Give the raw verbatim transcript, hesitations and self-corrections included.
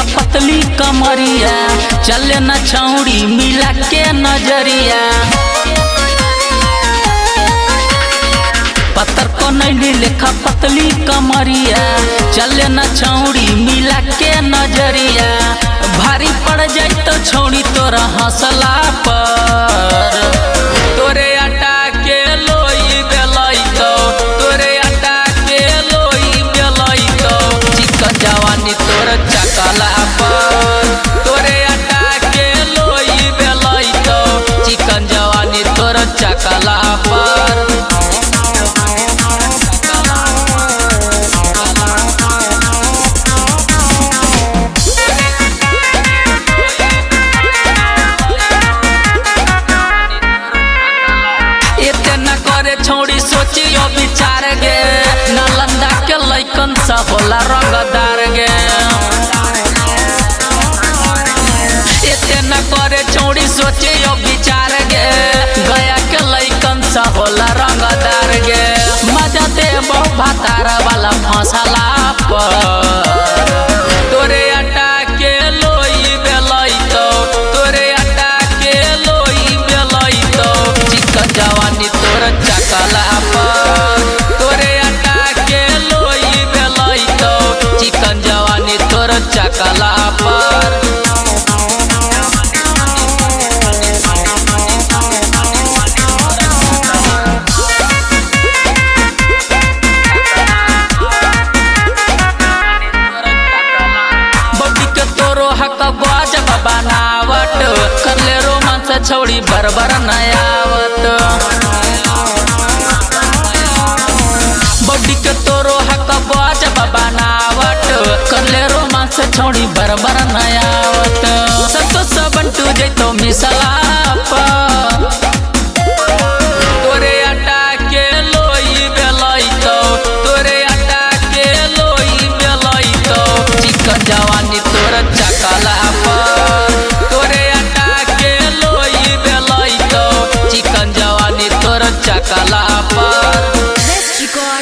लेखा पतली कमरिया, चले न छौड़ी मिला के नजरिया। पत्थर को नहीं लेखा पतली कमरिया, चले न छौड़ी मिला के नजरिया। भारी पड़ जाई तो छौड़ी तोरा हंसला पर, तोरे आटा के लोई बेलई तो, तोरे आटा के लोई बेलई तो, चिकन जवानी तोर चकला पर। तोरे आटा के लोई बेलई तो, चिकन जवानी तोर चकला पर। छोड़ी सोचियो विचार गे, नालंदा के लइकन सा होला रंगदार गे। एते न करे छोड़ी सोचियो विचार गे, गया के लइकन सा होला रंगदार गे। मजा दे बहु भातार वाला फसला पर, तोरे आटा के लोई बेलई तो, तोरे आटा के लोई बेलई तो, चिकन जवानी तोर चकला पर। तोरे आटा के लोई बेलई तो, चिकन जवानी तोर चकला पर। बॉडी के तोरो हक गजब बनावट, करले रोमांस छोड़ी बरबर नयावत। बॉडी के तोरो हक गजब बनावट, करले रोमांस छोड़ी बरबर नया।